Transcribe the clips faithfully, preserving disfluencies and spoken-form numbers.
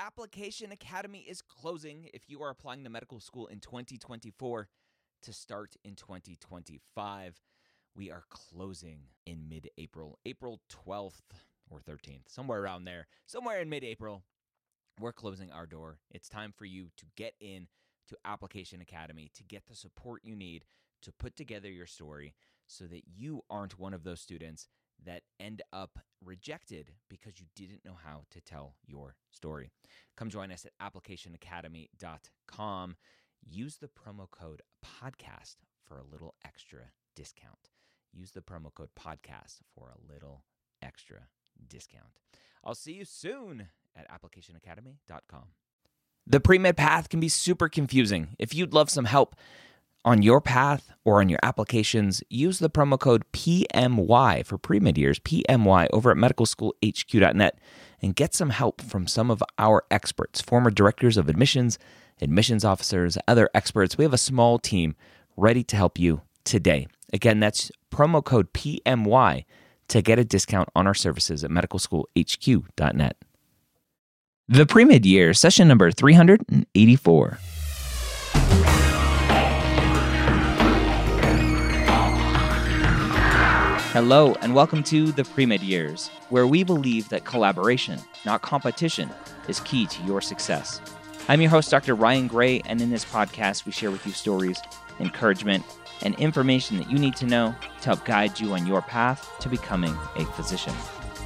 Application Academy is closing if you are applying to medical school in twenty twenty-four to start in twenty twenty-five. We are closing in mid-April, April twelfth or thirteenth, somewhere around there, somewhere in mid-April. We're closing our door. It's time for you to get in to Application Academy to get the support you need to put together your story so that you aren't one of those students that end up rejected because you didn't know how to tell your story. Come join us at application academy dot com. Use the promo code podcast for a little extra discount. Use the promo code podcast for a little extra discount. I'll see you soon at application academy dot com. The pre-med path can be super confusing. If you'd love some help on your path or on your applications, use the promo code P M Y for pre-med years, P M Y, over at medical school h q dot net and get some help from some of our experts, former directors of admissions, admissions officers, other experts. We have a small team ready to help you today. Again, that's promo code P M Y to get a discount on our services at medical school h q dot net. The pre-med year, session number three hundred eighty-four. Hello, and welcome to the Pre-Med Years, where we believe that collaboration, not competition, is key to your success. I'm your host, Doctor Ryan Gray, and in this podcast, we share with you stories, encouragement, and information that you need to know to help guide you on your path to becoming a physician.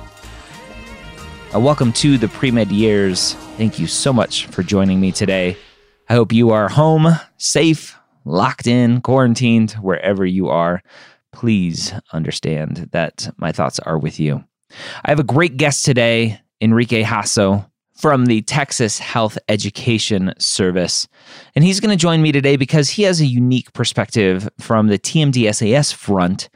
Uh, welcome to the Pre-Med Years. Thank you so much for joining me today. I hope you are home, safe, locked in, quarantined, wherever you are. Please understand that my thoughts are with you. I have a great guest today, Enrique Hasso from the Texas Health Education Service. And he's going to join me today because he has a unique perspective from the T M D S A S front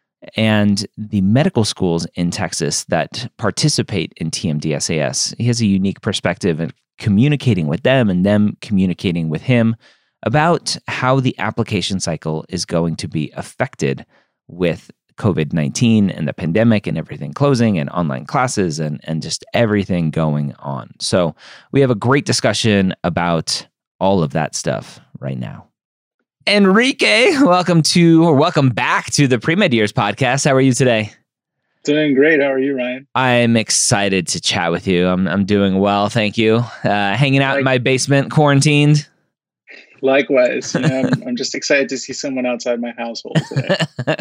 and the medical schools in Texas that participate in T M D S A S. He has a unique perspective in communicating with them and them communicating with him about how the application cycle is going to be affected with covid nineteen and the pandemic and everything closing and online classes and, and just everything going on. So we have a great discussion about all of that stuff right now. Enrique, welcome to, or welcome back to the Pre-Med Years podcast. How are you today? Doing great. How are you, Ryan? I'm excited to chat with you. I'm I'm doing well, thank you. Uh, hanging out like, in my basement, quarantined. Likewise, you know, I'm, I'm just excited to see someone outside my household today.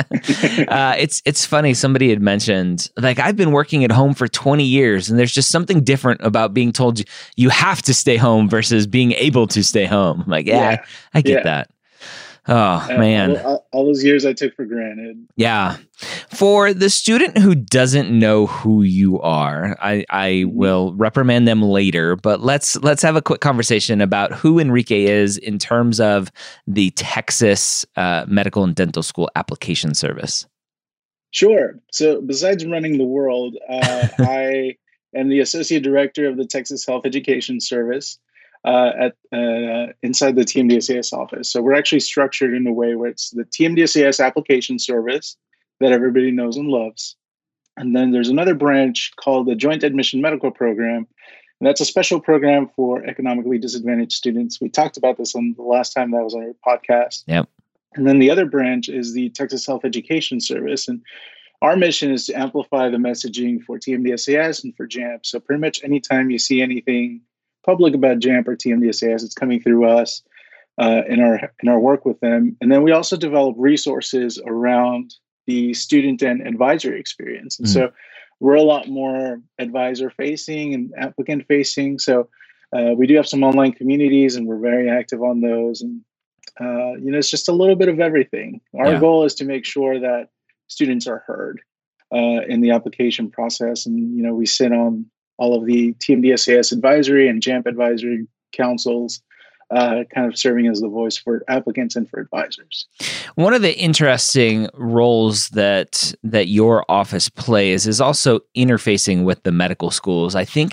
uh, it's it's funny. Somebody had mentioned, like, I've been working at home for twenty years, and there's just something different about being told you, you have to stay home versus being able to stay home. I'm like, yeah, yeah. I, I get yeah. that. Oh, uh, man. All, all those years I took for granted. Yeah. For the student who doesn't know who you are, I, I will reprimand them later, but let's let's have a quick conversation about who Enrique is in terms of the Texas uh, Medical and Dental School Application Service. Sure. So besides running the world, uh, I am the Associate Director of the Texas Health Education Service. Uh, at uh, inside the T M D S A S office. So we're actually structured in a way where it's the T M D S A S application service that everybody knows and loves. And then there's another branch called the Joint Admission Medical Program. And that's a special program for economically disadvantaged students. We talked about this on the last time that was on your podcast. Yep. And then the other branch is the Texas Health Education Service. And our mission is to amplify the messaging for T M D S A S and for JAMP. So pretty much anytime you see anything public about JAMP or T M D S A S, it's coming through us uh, in our in our work with them. And then we also develop resources around the student and advisory experience. And mm. so we're a lot more advisor facing and applicant facing. So uh, we do have some online communities and we're very active on those. And, uh, you know, it's just a little bit of everything. Our yeah. goal is to make sure that students are heard uh, in the application process. And, you know, we sit on all of the T M D S A S advisory and JAMP advisory councils, uh, kind of serving as the voice for applicants and for advisors. One of the interesting roles that that your office plays is also interfacing with the medical schools. I think in a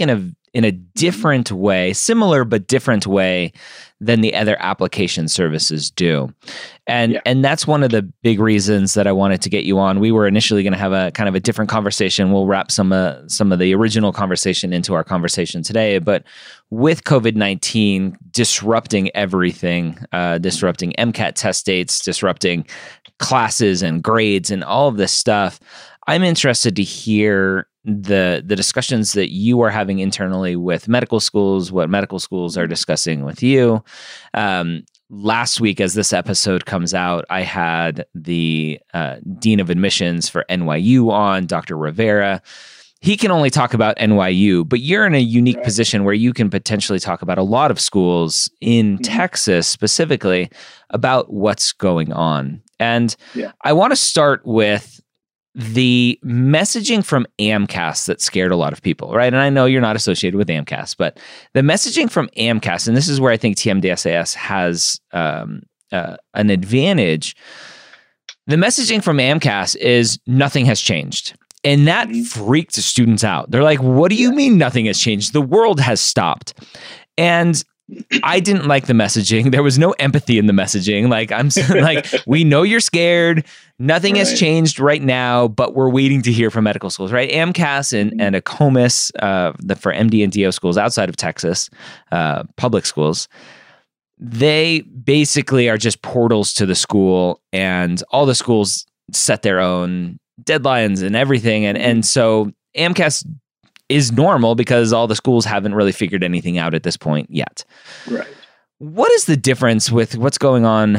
in a different way, similar but different way than the other application services do. And Yeah. and that's one of the big reasons that I wanted to get you on. We were initially going to have a kind of a different conversation. We'll wrap some uh, some of the original conversation into our conversation today, but with COVID nineteen disrupting everything, uh, disrupting MCAT test dates, disrupting classes and grades and all of this stuff, I'm interested to hear the the discussions that you are having internally with medical schools, what medical schools are discussing with you. Um, last week, as this episode comes out, I had the uh, Dean of Admissions for N Y U on, Doctor Rivera. He can only talk about N Y U, but you're in a unique Right. position where you can potentially talk about a lot of schools in Mhm. Texas specifically about what's going on. And Yeah. I want to start with the messaging from AMCAS that scared a lot of people, right? And I know you're not associated with AMCAS, but the messaging from AMCAS, and this is where I think T M D S A S has um, uh, an advantage. The messaging from AMCAS is nothing has changed. And that Mhm. freaked students out. They're like, what do you Yeah. mean nothing has changed? The world has stopped. And I didn't like the messaging. There was no empathy in the messaging. Like, I'm s- like, we know you're scared. Nothing has Right. changed right now, but we're waiting to hear from medical schools, right? AMCAS and, Mhm. and ACOMAS, uh, the, for M D and D O schools outside of Texas, uh, public schools, they basically are just portals to the school, and all the schools set their own deadlines and everything. And, and so AMCAS is normal because all the schools haven't really figured anything out at this point yet. Right. What is the difference with what's going on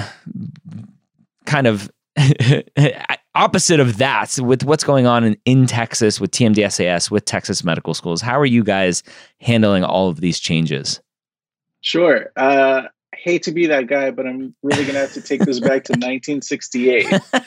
kind of opposite of that with what's going on in, in Texas with T M D S A S, with Texas medical schools? How are you guys handling all of these changes? Sure. Uh, I hate to be that guy, but I'm really going to have to take this back to nineteen sixty-eight.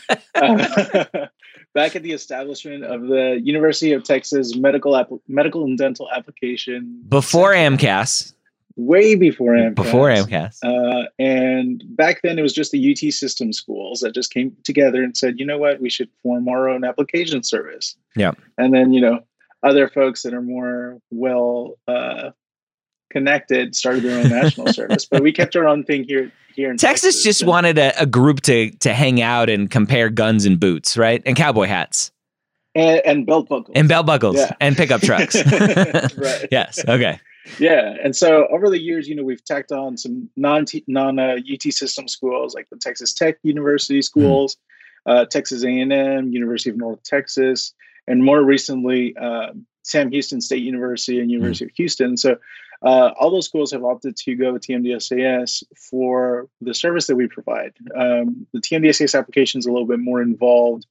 Uh, back at the establishment of the University of Texas Medical App- Medical and Dental Application. Before Center. AMCAS. Way before AMCAS. Before AMCAS. Uh, and back then it was just the U T system schools that just came together and said, you know what, we should form our own application service. Yeah. And then, you know, other folks that are more well uh, connected started their own national service. But we kept our own thing here. Here in Texas, Texas just and, wanted a, a group to to hang out and compare guns and boots, right? And cowboy hats. and, and belt buckles. And belt buckles. Yeah. And pickup trucks. Right. Yes. Okay. Yeah, and so over the years, you know, we've tacked on some non non uh, U T system schools like the Texas Tech University schools, mm. uh, Texas A and M, University of North Texas, and more recently, uh, Sam Houston State University and University mm. of Houston. So uh, all those schools have opted to go with T M D S A S for the service that we provide. Um, the T M D S A S application is a little bit more involved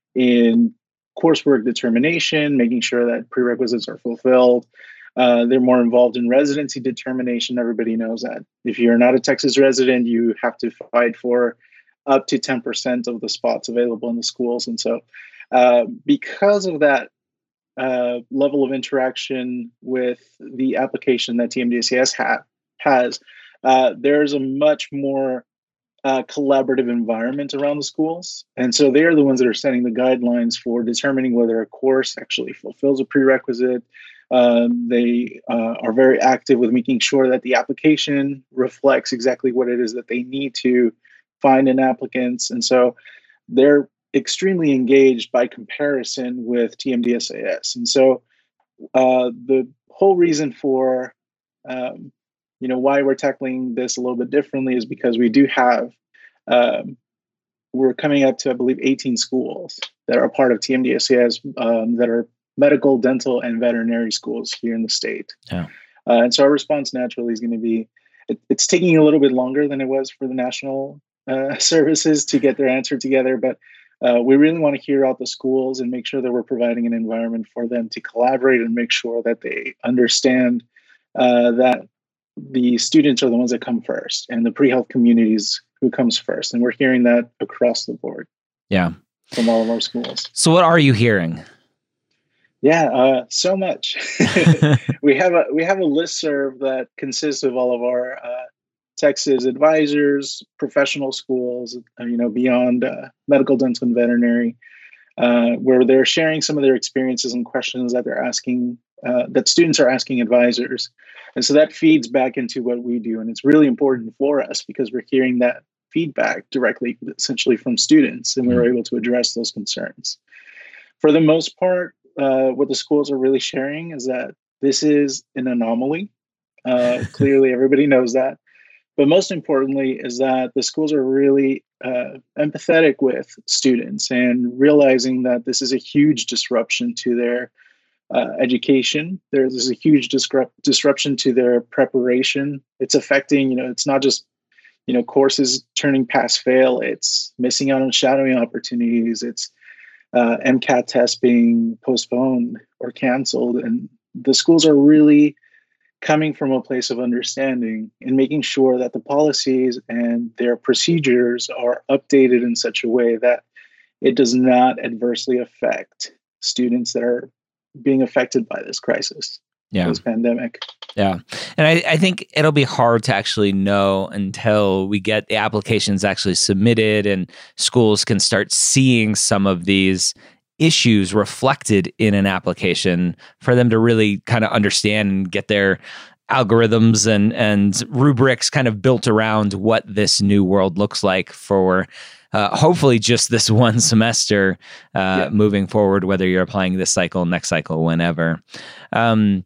in coursework determination, making sure that prerequisites are fulfilled. Uh, they're more involved in residency determination. Everybody knows that if you're not a Texas resident, you have to fight for up to ten percent of the spots available in the schools. And so uh, because of that uh, level of interaction with the application that T M D S A S ha- has, uh, there's a much more uh, collaborative environment around the schools. And so they're the ones that are setting the guidelines for determining whether a course actually fulfills a prerequisite. Um, they uh, are very active with making sure that the application reflects exactly what it is that they need to find in applicants. And so they're extremely engaged by comparison with T M D S A S. And so uh, the whole reason for, um, you know, why we're tackling this a little bit differently is because we do have, um, we're coming up to, I believe, eighteen schools that are part of T M D S A S um, that are medical, dental, and veterinary schools here in the state. Yeah. Uh, and so our response naturally is going to be, it, it's taking a little bit longer than it was for the national uh, services to get their answer together. But uh, we really want to hear out the schools and make sure that we're providing an environment for them to collaborate and make sure that they understand uh, that the students are the ones that come first and the pre-health communities who comes first. And we're hearing that across the board. Yeah. From all of our schools. So what are you hearing? Yeah, uh, so much. we have a we have a listserv that consists of all of our uh, Texas advisors, professional schools, uh, you know, beyond uh, medical, dental, and veterinary, uh, where they're sharing some of their experiences and questions that they're asking uh, that students are asking advisors. And so that feeds back into what we do. And it's really important for us because we're hearing that feedback directly, essentially from students, and we were able to address those concerns. For the most part, uh, what the schools are really sharing is that this is an anomaly. Uh, clearly, everybody knows that. But most importantly is that the schools are really uh, empathetic with students and realizing that this is a huge disruption to their uh, education. There's a huge disrupt- disruption to their preparation. It's affecting, you know, it's not just, you know, courses turning pass fail. It's missing out on shadowing opportunities. It's uh, MCAT tests being postponed or canceled. And the schools are really coming from a place of understanding and making sure that the policies and their procedures are updated in such a way that it does not adversely affect students that are being affected by this crisis, yeah. this pandemic. Yeah. And I, I think it'll be hard to actually know until we get the applications actually submitted and schools can start seeing some of these issues reflected in an application for them to really kind of understand and get their algorithms and and rubrics kind of built around what this new world looks like for uh, hopefully just this one semester uh, yeah. moving forward, whether you're applying this cycle, next cycle, whenever. Um,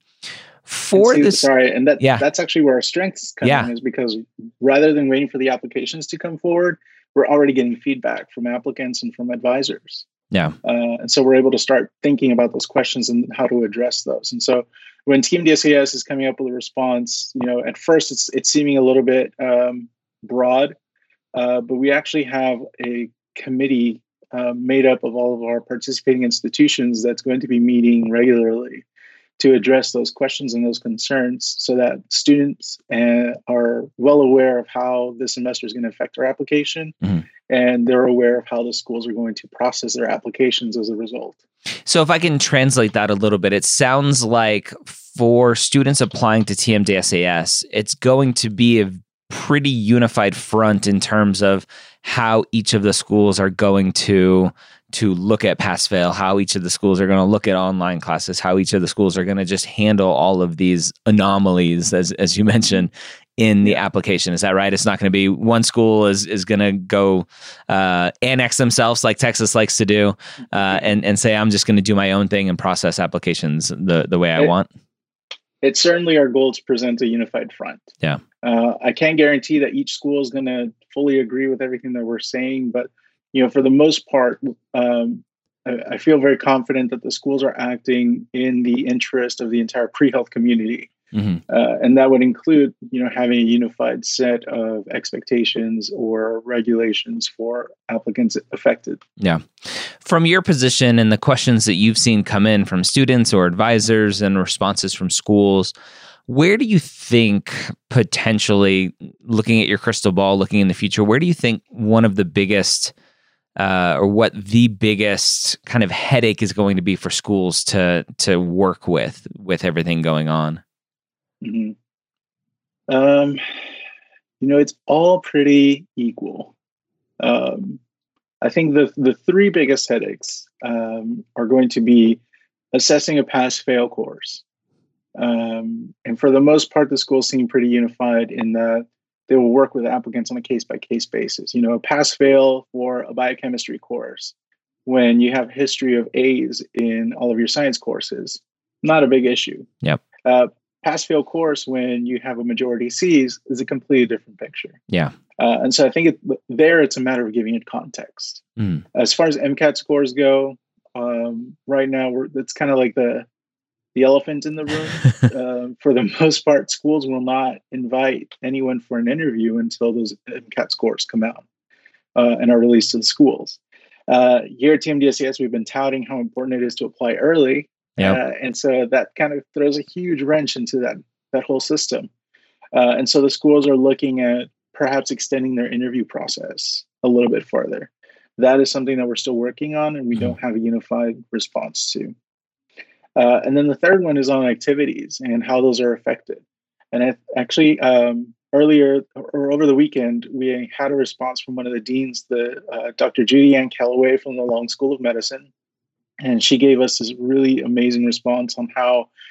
for see, this, sorry, and that yeah. that's actually where our strengths come yeah. in, is because rather than waiting for the applications to come forward, we're already getting feedback from applicants and from advisors. Yeah. Uh, and so we're able to start thinking about those questions and how to address those. And so when T M D S A S is coming up with a response, you know, at first it's it's seeming a little bit um, broad, uh, but we actually have a committee uh, made up of all of our participating institutions that's going to be meeting regularly to address those questions and those concerns so that students uh, are well aware of how this semester is going to affect our application. Mm-hmm. And they're aware of how the schools are going to process their applications as a result. So if I can translate that a little bit, it sounds like for students applying to T M D S A S, it's going to be a pretty unified front in terms of how each of the schools are going to to look at pass-fail, how each of the schools are going to look at online classes, how each of the schools are going to just handle all of these anomalies, as as you mentioned, in the application. Is that right? It's not going to be one school is is going to go uh, annex themselves like Texas likes to do uh, and, and say, I'm just going to do my own thing and process applications the, the way I it, want? It's certainly our goal to present a unified front. Yeah. Uh, I can't guarantee that each school is going to fully agree with everything that we're saying, but you know, for the most part, um, I, I feel very confident that the schools are acting in the interest of the entire pre-health community. Mm-hmm. Uh, and that would include, you know, having a unified set of expectations or regulations for applicants affected. Yeah. From your position and the questions that you've seen come in from students or advisors and responses from schools, where do you think potentially, looking at your crystal ball, looking in the future, where do you think one of the biggest uh, or what the biggest kind of headache is going to be for schools to to work with, with everything going on? Mm-hmm. Um, you know, it's all pretty equal. Um, I think the the three biggest headaches um, are going to be assessing a pass-fail course. Um, and for the most part, the schools seem pretty unified in that they will work with applicants on a case-by-case basis. You know, a pass-fail for a biochemistry course, when you have a history of A's in all of your science courses, not a big issue. Yep. Uh, pass-fail course, when you have a majority C's, is a completely different picture. Yeah. Uh, and so I think it, there it's a matter of giving it context. Mm. As far as MCAT scores go, um, right now we're it's kind of like the the elephant in the room. uh, for the most part, schools will not invite anyone for an interview until those MCAT scores come out uh, and are released to the schools. Uh, here at T M D S A S, we've been touting how important it is to apply early. Yep. Uh, and so that kind of throws a huge wrench into that, that whole system. Uh, and so the schools are looking at perhaps extending their interview process a little bit further. That is something that we're still working on and we mm-hmm. don't have a unified response to. Uh, and then the third one is on activities and how those are affected. And I, actually, um, earlier or over the weekend, we had a response from one of the deans, the uh, Doctor Judy Ann Calloway from the Long School of Medicine. And she gave us this really amazing response on how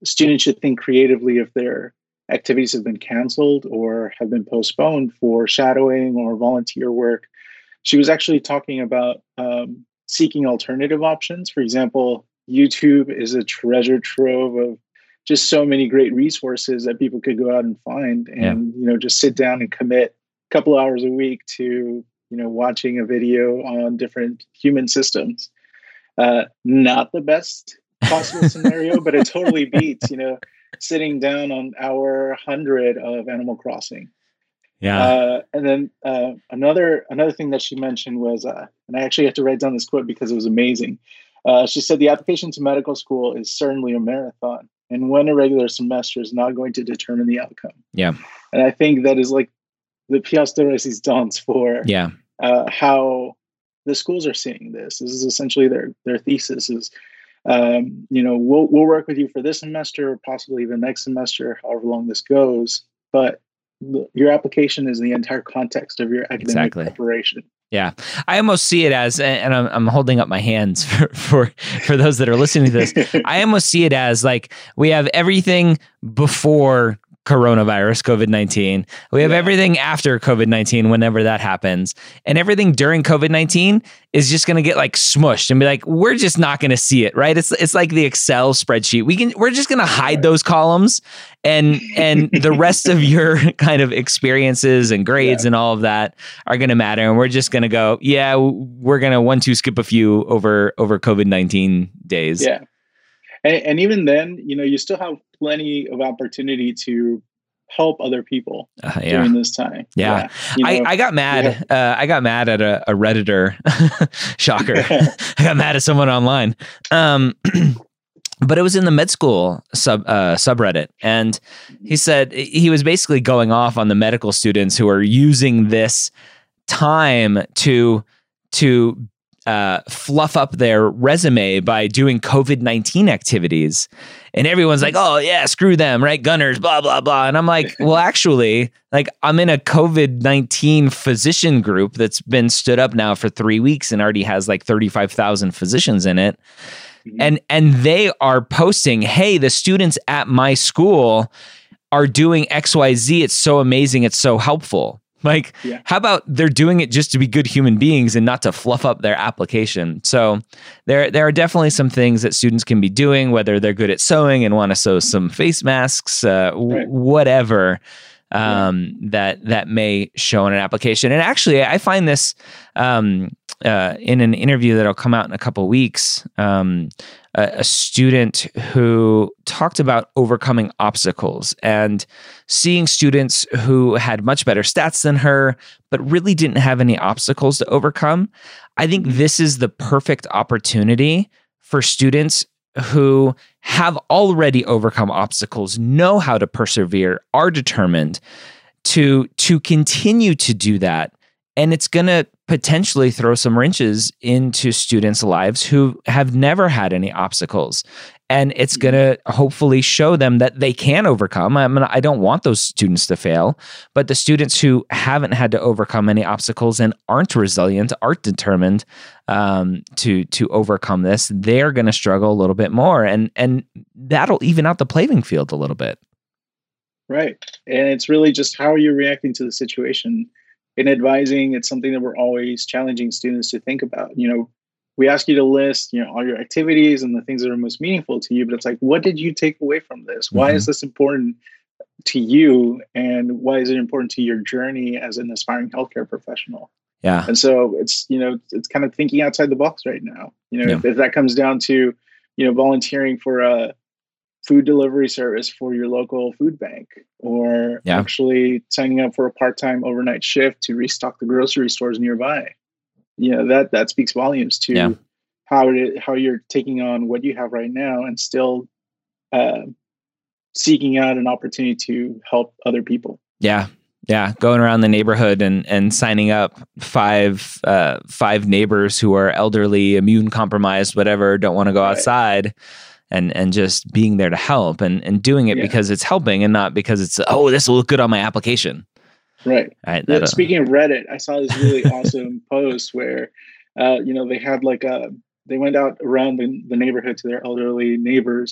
students should think creatively if their activities have been canceled or have been postponed for shadowing or volunteer work. She was actually talking about um, seeking alternative options. For example, YouTube is a treasure trove of just so many great resources that people could go out and find, and Yeah. you know, just sit down and commit a couple hours a week to you know watching a video on different human systems. Uh, not the best possible scenario, but it totally beats you know sitting down on hour one hundred of Animal Crossing. Yeah. Uh, and then uh, another another thing that she mentioned was, uh, and I actually had to write down this quote because it was amazing. Uh, she said, "The application to medical school is certainly a marathon, and one irregular semester is not going to determine the outcome." Yeah. And I think that is like the pièce de résistance for Yeah. uh, how the schools are seeing this. This is essentially their their thesis is, um, you know, we'll we'll work with you for this semester, or possibly even next semester, however long this goes, but your application is the entire context of your academic Exactly. preparation. Yeah. I almost see it as, and I'm, I'm holding up my hands for, for, for those that are listening to this. I almost see it as like, we have everything before coronavirus, COVID nineteen. We have Yeah. everything after COVID nineteen, whenever that happens. And everything during COVID nineteen is just going to get like smushed and be like, we're just not going to see it, right? It's it's like the Excel spreadsheet. We can, we're just going to hide those columns, and and the rest of your kind of experiences and grades Yeah. and all of that are going to matter. And we're just going to go, yeah, we're going to one, two, skip a few over, over COVID nineteen days. Yeah. And, and even then, you know, you still have plenty of opportunity to help other people Uh, yeah. during this time. Yeah. You I, know, I got mad. Uh, I got mad at a, a Redditor. Shocker. I got mad at someone online. Um, but it was in the med school sub uh, subreddit. And he said he was basically going off on the medical students who are using this time to, to uh, fluff up their resume by doing COVID nineteen activities. And everyone's like, oh yeah, screw them, right? Gunners, blah, blah, blah. And I'm like, well, actually, like I'm in a COVID nineteen physician group that's been stood up now for three weeks and already has like thirty-five thousand physicians in it. Mm-hmm. And, and they are posting, hey, the students at my school are doing X Y Z. It's so amazing. It's so helpful. Like, yeah. How about they're doing it just to be good human beings and not to fluff up their application? So there, there are definitely some things that students can be doing, whether they're good at sewing and want to sew some face masks, uh, w- Right. whatever, um, yeah. that that may show in an application. And actually, I find this um, uh, in an interview that'll come out in a couple of weeks. Um, a, a student who talked about overcoming obstacles and seeing students who had much better stats than her, but really didn't have any obstacles to overcome. I think this is the perfect opportunity for students who have already overcome obstacles, know how to persevere, are determined to, to continue to do that. And it's going to potentially throw some wrenches into students' lives who have never had any obstacles. And it's going to hopefully show them that they can overcome. I mean, I don't want those students to fail, but the students who haven't had to overcome any obstacles and aren't resilient, aren't determined um, to to overcome this, they're going to struggle a little bit more. And, and that'll even out the playing field a little bit. Right. And it's really just how are you reacting to the situation? In advising, it's something that we're always challenging students to think about. You know, we ask you to list, you know, all your activities and the things that are most meaningful to you, but it's like, what did you take away from this? Why mm-hmm. is this important to you? And why is it important to your journey as an aspiring healthcare professional? Yeah. And so it's, you know, it's kind of thinking outside the box right now. You know, yeah. if, if that comes down to, you know, volunteering for a food delivery service for your local food bank, or yeah. actually signing up for a part-time overnight shift to restock the grocery stores nearby. You know, that, that speaks volumes to yeah. how it, how you're taking on what you have right now and still uh, seeking out an opportunity to help other people. Yeah. Yeah. Going around the neighborhood and, and signing up five, uh, five neighbors who are elderly, immune compromised, whatever, don't want to go right. outside. And and just being there to help and, and doing it yeah. because it's helping and not because it's, oh, this will look good on my application. Right. right yeah, speaking of Reddit, I saw this really awesome post where, uh, you know, they had like a, they went out around the, the neighborhood to their elderly neighbors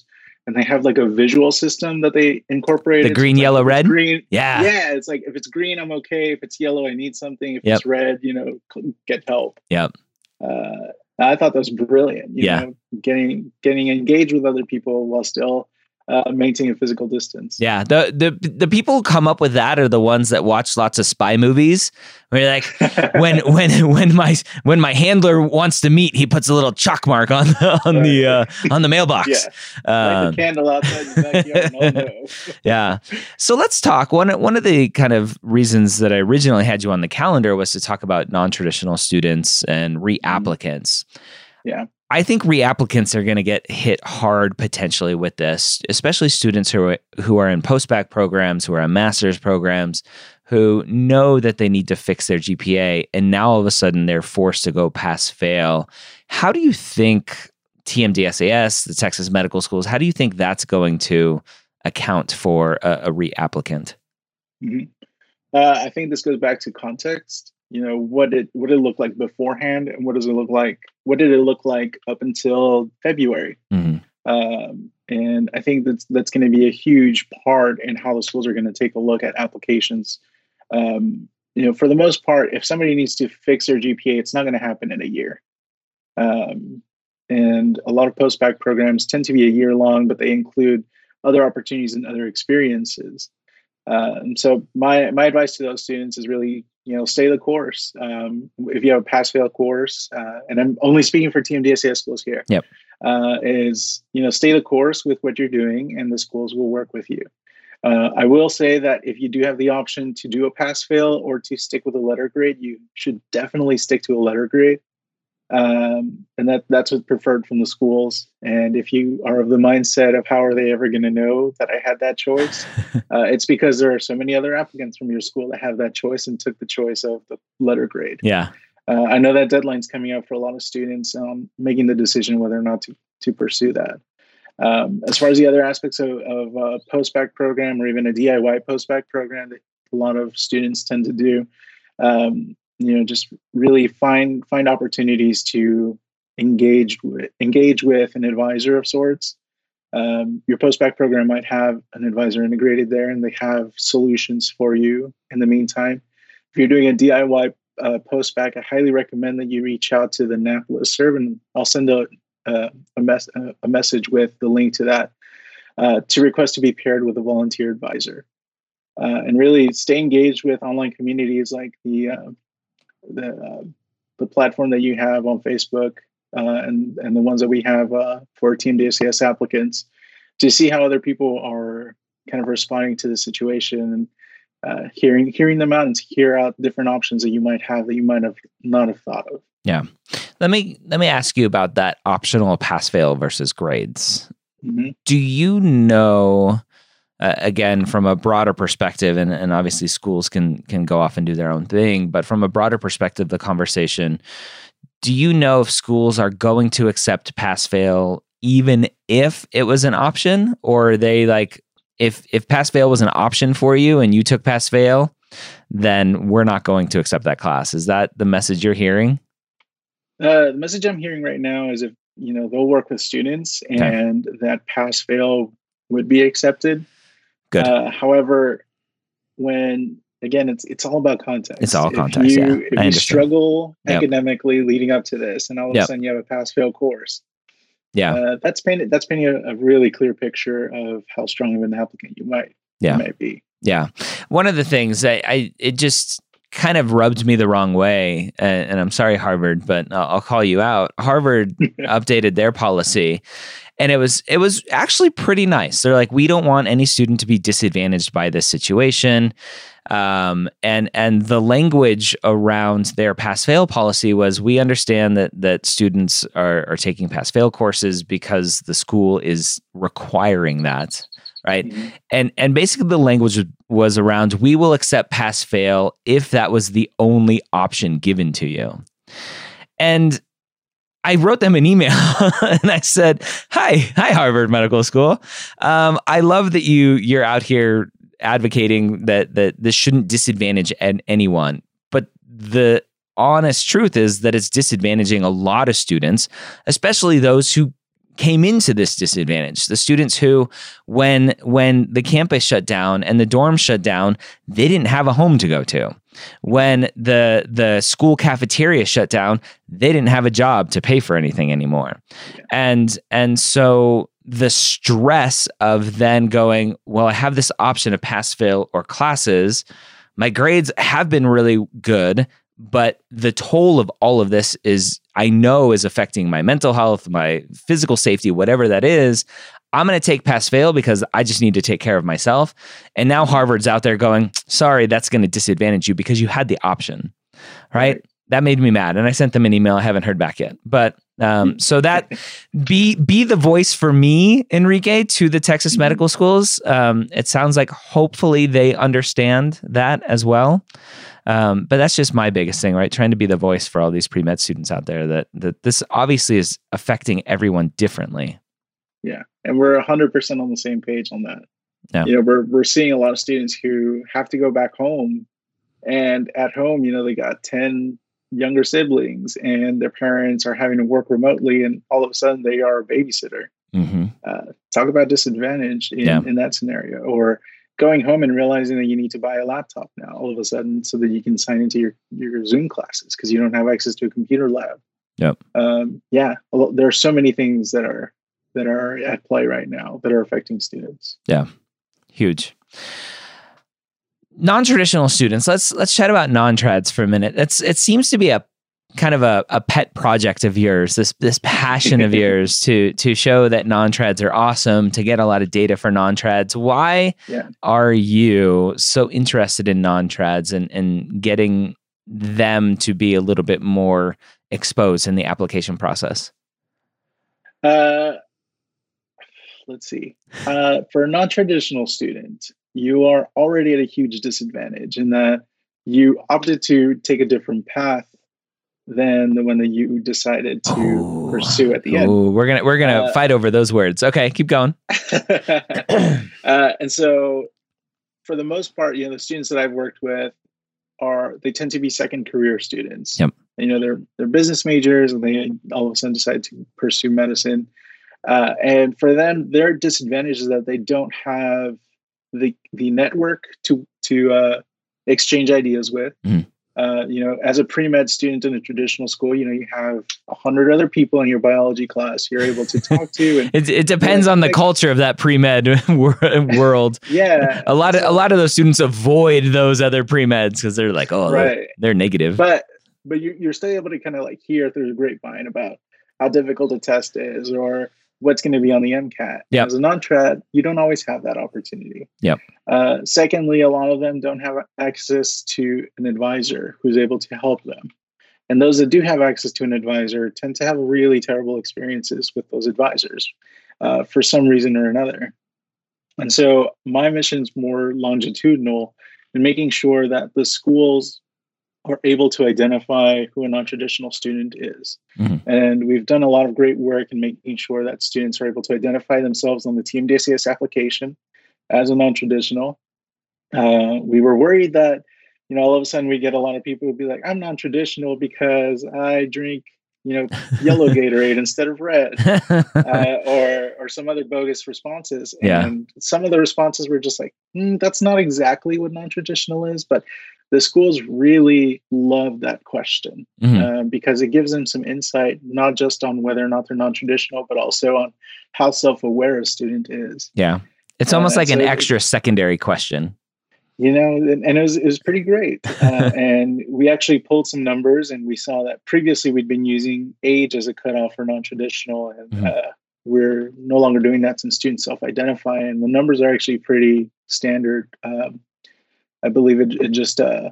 and they have like a visual system that they incorporate. The green, like, yellow, red? Green. Yeah. Yeah. It's like, if it's green, I'm okay. If it's yellow, I need something. If Yep. it's red, you know, get help. Yep. Uh, I thought that was brilliant. You yeah. know, getting, getting engaged with other people while still Uh, maintaining physical distance. Yeah, the the the people who come up with that are the ones that watch lots of spy movies. Where you're like, when when when my when my handler wants to meet, he puts a little chalk mark on the, on right. the uh, on the mailbox. Yeah, uh, like a candle outside the backyard. Oh, no. Yeah. So let's talk. One one of the kind of reasons that I originally had you on the calendar was to talk about non-traditional students and reapplicants. Yeah. I think reapplicants are going to get hit hard potentially with this, especially students who are, who are in post-bac programs, who are in master's programs, who know that they need to fix their G P A, and now all of a sudden they're forced to go pass-fail. How do you think T M D S A S, the Texas Medical Schools, how do you think that's going to account for a, a reapplicant? Mm-hmm. Uh, I think this goes back to context. You know, what did what did it look like beforehand, and what does it look like? What did it look like up until February? Mm-hmm. Um, and I think that's that's going to be a huge part in how the schools are going to take a look at applications. Um, you know, for the most part, if somebody needs to fix their G P A, it's not going to happen in a year. Um, and a lot of post-bac programs tend to be a year long, but they include other opportunities and other experiences. Uh, and so my my advice to those students is really, you know, stay the course. Um, if you have a pass-fail course, uh, and I'm only speaking for T M D S A S schools here, yep. uh, is, you know, stay the course with what you're doing, and the schools will work with you. Uh, I will say that if you do have the option to do a pass-fail or to stick with a letter grade, you should definitely stick to a letter grade. Um, and that that's what's preferred from the schools. And if you are of the mindset of how are they ever going to know that I had that choice, uh, it's because there are so many other applicants from your school that have that choice and took the choice of the letter grade. Yeah. Uh, I know that deadline's coming up for a lot of students um, making the decision whether or not to, to pursue that. Um, as far as the other aspects of, of a post-bac program or even a D I Y post-bac program that a lot of students tend to do, um, you know, just really find find opportunities to engage with engage with an advisor of sorts. Um, your post-bac program might have an advisor integrated there, and they have solutions for you in the meantime. If you're doing a D I Y uh, post-bac, I highly recommend that you reach out to the N A P listserv, and I'll send a a, a, mes- a message with the link to that uh, to request to be paired with a volunteer advisor, uh, and really stay engaged with online communities like the uh, the uh, the platform that you have on Facebook uh, and and the ones that we have uh, for T M D S A S applicants, to see how other people are kind of responding to the situation, and uh, hearing hearing them out, and to hear out different options that you might have that you might have not have thought of. Yeah, let me let me ask you about that optional pass-fail versus grades. Mm-hmm. Do you know? Uh, again, from a broader perspective, and, and obviously schools can can go off and do their own thing, but from a broader perspective, the conversation, do you know if schools are going to accept pass-fail even if it was an option? Or are they like, if, if pass-fail was an option for you and you took pass-fail, then we're not going to accept that class? Is that the message you're hearing? Uh, the message I'm hearing right now is if, you know, they'll work with students and okay. that pass-fail would be accepted. Good. Uh, however, when again, it's it's all about context. It's all context. If you, yeah, if I you understand. struggle yep. academically leading up to this, and all of yep. a sudden you have a pass-fail course, yeah, uh, that's painted. That's painting a, a really clear picture of how strong of an applicant you might yeah. you might be. Yeah, one of the things I, I it just kind of rubbed me the wrong way, and, and I'm sorry, Harvard, but I'll, I'll call you out. Harvard updated their policy. And it was it was actually pretty nice. They're like, we don't want any student to be disadvantaged by this situation. Um, and and the language around their pass-fail policy was, we understand that that students are, are taking pass-fail courses because the school is requiring that, right? Mm-hmm. And and basically the language was around, we will accept pass-fail if that was the only option given to you. And I wrote them an email and I said, hi, hi, Harvard Medical School. Um, I love that you, you're out here advocating that, that this shouldn't disadvantage anyone. But the honest truth is that it's disadvantaging a lot of students, especially those who came into this disadvantage. The students who, when when the campus shut down and the dorms shut down, they didn't have a home to go to. When the the school cafeteria shut down, they didn't have a job to pay for anything anymore. Yeah. And and so the stress of then going, well, I have this option of pass, fail, or classes. My grades have been really good, but the toll of all of this is, I know, is affecting my mental health, my physical safety, whatever that is. I'm going to take pass fail because I just need to take care of myself. And now Harvard's out there going, sorry, that's going to disadvantage you because you had the option, right? right? That made me mad. And I sent them an email. I haven't heard back yet. But um, so that be be the voice for me, Enrique, to the Texas mm-hmm. medical schools. Um, it sounds like hopefully they understand that as well. Um, but that's just my biggest thing, right? Trying to be the voice for all these pre-med students out there that, that this obviously is affecting everyone differently. Yeah. And we're one hundred percent on the same page on that. Yeah. You know, we're we're seeing a lot of students who have to go back home, and at home, you know, they got ten younger siblings and their parents are having to work remotely, and all of a sudden they are a babysitter. Mm-hmm. Uh, talk about disadvantage in, yeah. in that scenario. Or going home and realizing that you need to buy a laptop now all of a sudden so that you can sign into your, your Zoom classes because you don't have access to a computer lab. Yep. Um, yeah. There are so many things that are that are at play right now that are affecting students. Yeah. Huge. Non-traditional students. Let's let's chat about non-trads for a minute. It's it seems to be a kind of a, a pet project of yours, this this passion of yours to to show that non-trads are awesome, to get a lot of data for non-trads. Why yeah. are you so interested in non-trads and, and getting them to be a little bit more exposed in the application process? Uh, let's see. Uh, for a non-traditional student, you are already at a huge disadvantage in that you opted to take a different path than the one that you decided to Ooh. pursue at the end. Ooh, we're gonna we're gonna uh, fight over those words. Okay, keep going. uh, and so, for the most part, you know, the students that I've worked with are they tend to be second career students. Yep. You know, they're they're business majors, and they all of a sudden decide to pursue medicine. Uh, and for them, their disadvantage is that they don't have the the network to to uh, exchange ideas with. Mm. Uh, you know, as a pre-med student in a traditional school, you know, you have a hundred other people in your biology class you're able to talk to. And it, it depends on the like, culture of that pre-med world. Yeah, a lot of a lot of those students avoid those other pre-meds because they're like, oh, right. they're, they're negative. But but you, you're still able to kind of like hear through the grapevine about how difficult a test is or what's going to be on the MCAT. Yep. As a non-trad, you don't always have that opportunity. Yep. Uh, secondly, a lot of them don't have access to an advisor who's able to help them. And those that do have access to an advisor tend to have really terrible experiences with those advisors uh, for some reason or another. And so my mission is more longitudinal in making sure that the schools are able to identify who a non-traditional student is. Mm-hmm. And we've done a lot of great work in making sure that students are able to identify themselves on the T M D S A S application as a non-traditional. Uh, we were worried that, you know, all of a sudden we get a lot of people who be like, I'm non-traditional because I drink, you know, yellow Gatorade instead of red, uh, or or some other bogus responses. Yeah. And some of the responses were just like, mm, that's not exactly what non-traditional is, but the schools really love that question mm-hmm. uh, because it gives them some insight, not just on whether or not they're non-traditional, but also on how self-aware a student is. Yeah. It's almost uh, like so an extra it, secondary question. You know, and, and it, was, it was pretty great. Uh, and we actually pulled some numbers and we saw that previously we'd been using age as a cutoff for non-traditional. And mm-hmm. uh, we're no longer doing that since students self-identify. And the numbers are actually pretty standard. Um, I believe it, it just uh,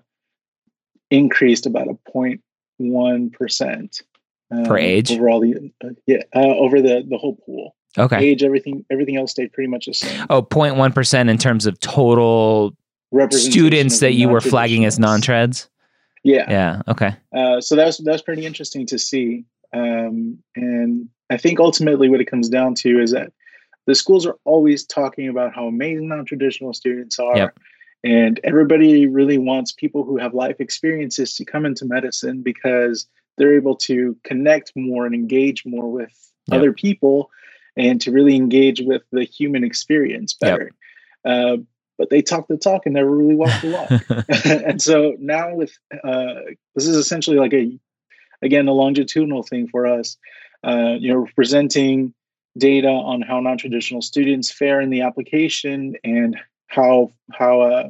increased about a zero point one percent um, for age overall. The uh, yeah uh, over the the whole pool. Okay, age, everything everything else stayed pretty much the same. Oh, zero point one percent in terms of total students that you were flagging as non-trads. Yeah, yeah. Okay. Uh, so that's that's pretty interesting to see, um, and I think ultimately what it comes down to is that the schools are always talking about how amazing non-traditional students are. Yep. And everybody really wants people who have life experiences to come into medicine because they're able to connect more and engage more with yep. other people. and to really engage with the human experience better. Yep. Uh, but they talk the talk and never really walk the walk. And so now with, uh, this is essentially like a, again, a longitudinal thing for us. Uh, you know, presenting data on how non-traditional students fare in the application and how, how, uh,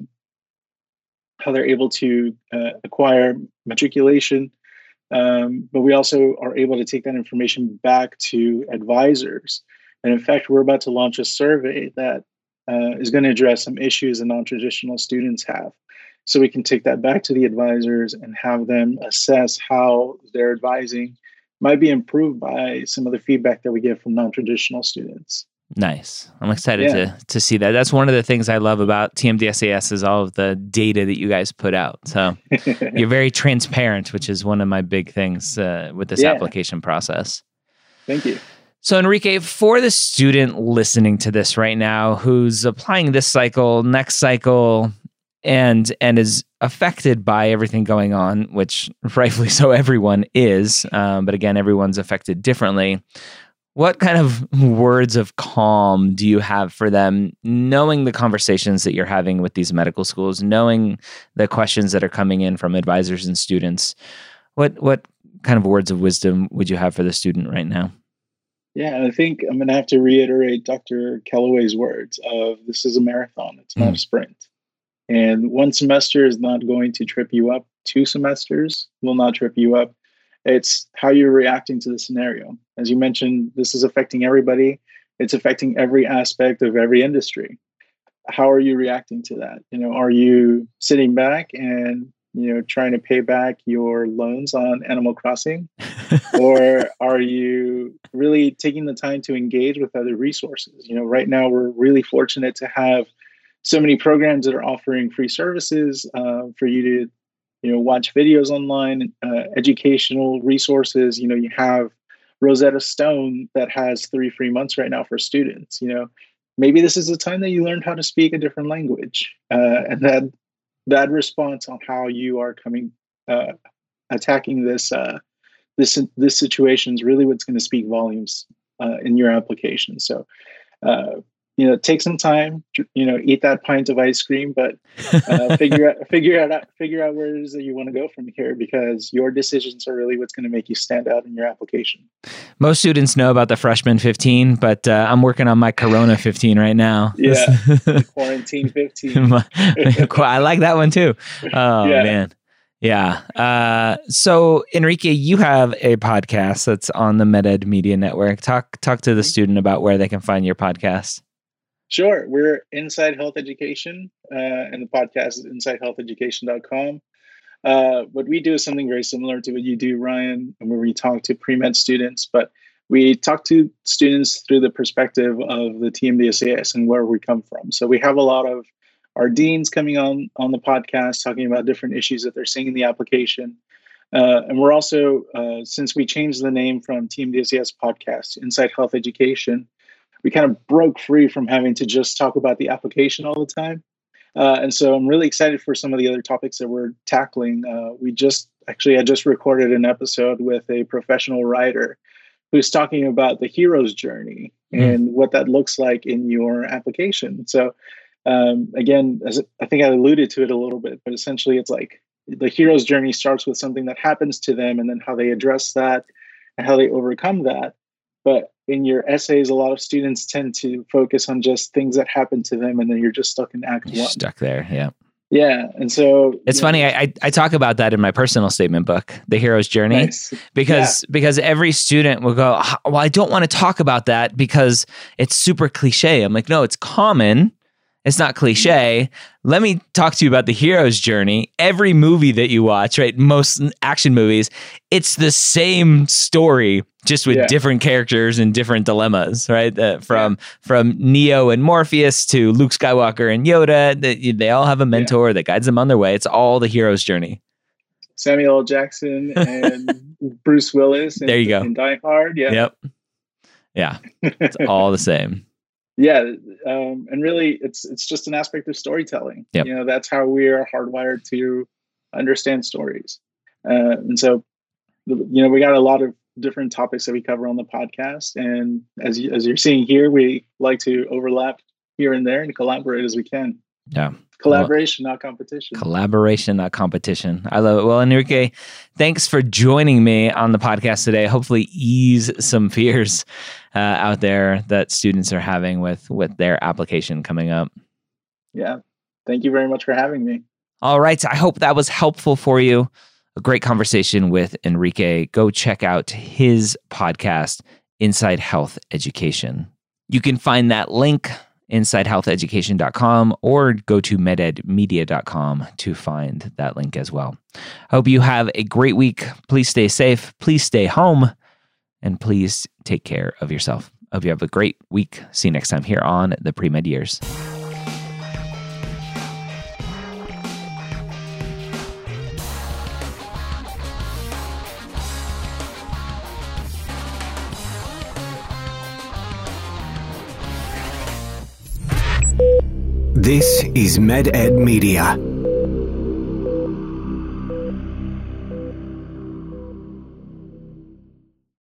how they're able to uh, acquire matriculation. Um, but we also are able to take that information back to advisors. And in fact, we're about to launch a survey that uh, is going to address some issues that non-traditional students have. So we can take that back to the advisors and have them assess how their advising might be improved by some of the feedback that we get from non-traditional students. Nice. I'm excited yeah. to to see that. That's one of the things I love about T M D S A S is all of the data that you guys put out. So you're very transparent, which is one of my big things uh, with this yeah. application process. Thank you. So Enrique, for the student listening to this right now, who's applying this cycle, next cycle, and and is affected by everything going on, which rightfully so everyone is, um, but again, everyone's affected differently. What kind of words of calm do you have for them, knowing the conversations that you're having with these medical schools, knowing the questions that are coming in from advisors and students? What what kind of words of wisdom would you have for the student right now? Yeah, I think I'm going to have to reiterate Doctor Calloway's words of this is a marathon, it's not mm. a sprint. And one semester is not going to trip you up. Two semesters will not trip you up. It's how you're reacting to the scenario. As you mentioned, this is affecting everybody. It's affecting every aspect of every industry. How are you reacting to that? You know, are you sitting back and, you know, trying to pay back your loans on Animal Crossing? Or are you really taking the time to engage with other resources? You know, right now we're really fortunate to have so many programs that are offering free services uh, for you to, you know, watch videos online, uh, educational resources. You know, you have Rosetta Stone that has three free months right now for students. You know, maybe this is the time that you learned how to speak a different language, uh, and that that response on how you are coming, uh, attacking this uh, this this situation is really what's going to speak volumes uh, in your application. So. Uh, You know, take some time. You know, eat that pint of ice cream, but uh, figure out figure out figure out where it is that you want to go from here, because your decisions are really what's going to make you stand out in your application. Most students know about the freshman fifteen, but uh, I'm working on my Corona fifteen right now. Yeah, the quarantine fifteen. I like that one too. Oh yeah. man. Yeah. Uh, so Enrique, you have a podcast that's on the MedEd Media Network. Talk talk to the student about where they can find your podcast. Sure. We're Inside Health Education, uh, and the podcast is inside health education dot com. Uh, what we do is something very similar to what you do, Ryan, where we talk to pre-med students, but we talk to students through the perspective of the T M D S A S and where we come from. So we have a lot of our deans coming on, on the podcast, talking about different issues that they're seeing in the application. Uh, and we're also, uh, since we changed the name from T M D S A S Podcast to Inside Health Education, we kind of broke free from having to just talk about the application all the time. Uh, and so I'm really excited for some of the other topics that we're tackling. Uh, we just, actually, I just recorded an episode with a professional writer who's talking about the hero's journey mm. and what that looks like in your application. So um, again, as I think I alluded to it a little bit, but essentially it's like the hero's journey starts with something that happens to them and then how they address that and how they overcome that. But in your essays, a lot of students tend to focus on just things that happen to them, and then you're just stuck in act you're one. Stuck there, yeah. Yeah, and so it's funny. Know, I I talk about that in my personal statement book, The Hero's Journey, nice. because yeah. because every student will go, well, I don't want to talk about that because it's super cliche. I'm like, no, it's common. It's not cliche. Let me talk to you about the hero's journey. Every movie that you watch, right? Most action movies, it's the same story, just with yeah. different characters and different dilemmas, right? Uh, from yeah. from Neo and Morpheus to Luke Skywalker and Yoda, they, they all have a mentor yeah. that guides them on their way. It's all the hero's journey. Samuel L. Jackson and Bruce Willis. And, there you go. And Die Hard. Yeah. Yep. Yeah. It's all the same. Yeah, um, and really, it's it's just an aspect of storytelling. Yep. You know, that's how we are hardwired to understand stories. Uh, and so, you know, we got a lot of different topics that we cover on the podcast. And as you, as you're seeing here, we like to overlap here and there and collaborate as we can. Yeah. Collaboration, well, not competition. Collaboration, not competition. I love it. Well, Enrique, thanks for joining me on the podcast today. Hopefully ease some fears uh, out there that students are having with, with their application coming up. Yeah. Thank you very much for having me. All right. I hope that was helpful for you. A great conversation with Enrique. Go check out his podcast, Inside Health Education. You can find that link inside health education dot com or go to meded media dot com to find that link as well. I hope you have a great week. Please stay safe. Please stay home. And please take care of yourself. I hope you have a great week. See you next time here on the Pre-Med Years. This is MedEd Media.